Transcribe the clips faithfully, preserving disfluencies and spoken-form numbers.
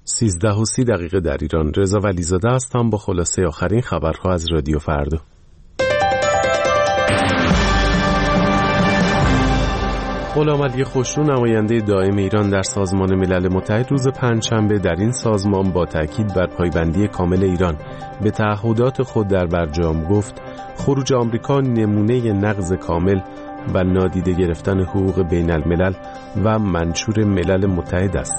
سیزده و سی دقیقه در ایران. رضا ولیزاده هستم با خلاصه آخرین خبرها از رادیو فردا. غلام علی خوشرو نماینده دائم ایران در سازمان ملل متحد روز پنجشنبه در این سازمان با تاکید بر پایبندی کامل ایران به تعهدات خود در برجام گفت خروج آمریکا نمونه نقض کامل و نادیده گرفتن حقوق بین الملل و منشور ملل متحد است.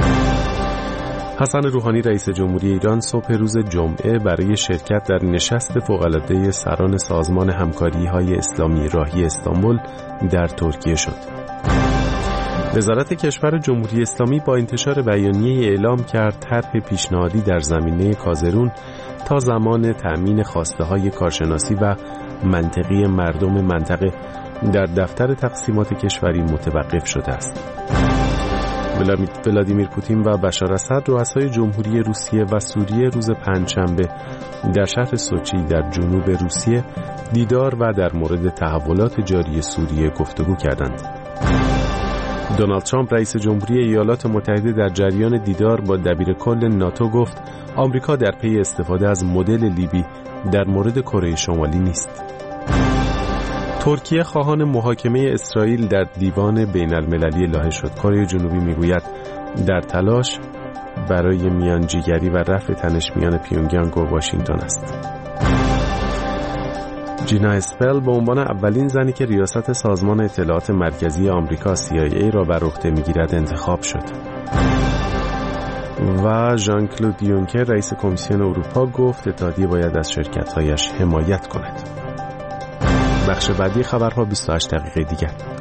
حسن روحانی رئیس جمهوری ایران صبح روز جمعه برای شرکت در نشست فوق‌العاده سران سازمان همکاری‌های اسلامی راهی استانبول در ترکیه شد. وزارت کشور جمهوری اسلامی با انتشار بیانیه اعلام کرد طرح پیشنهادی در زمینه کازرون تا زمان تأمین خواسته‌های کارشناسی و منطقی مردم منطقه در دفتر تقسیمات کشوری متوقف شده است. ولادیمیر پوتین و بشار اسد رؤسای جمهوری روسیه و سوریه روز پنجشنبه در شهر سوچی در جنوب روسیه دیدار و در مورد تحولات جاری سوریه گفتگو کردند. دونالد ترامپ رئیس جمهوری ایالات متحده در جریان دیدار با دبیرکل ناتو گفت آمریکا در پی استفاده از مدل لیبی در مورد کره شمالی نیست. ترکیه خواهان محاکمه اسرائیل در دیوان بین المللی لاحق شد. کره جنوبی میگوید در تلاش برای میانجیگری و رفع تنش میان پیونگیانگ و واشنگتن است. جینا اسپل به عنوان اولین زنی که ریاست سازمان اطلاعات مرکزی آمریکا سی آی ای را بر عهده میگیرد انتخاب شد. و ژان کلود یونکر رئیس کمیسیون اروپا گفت اتحادیه باید از شرکت‌هایش حمایت کند. بخش بعدی خبرها بیست و هشت دقیقه دیگر.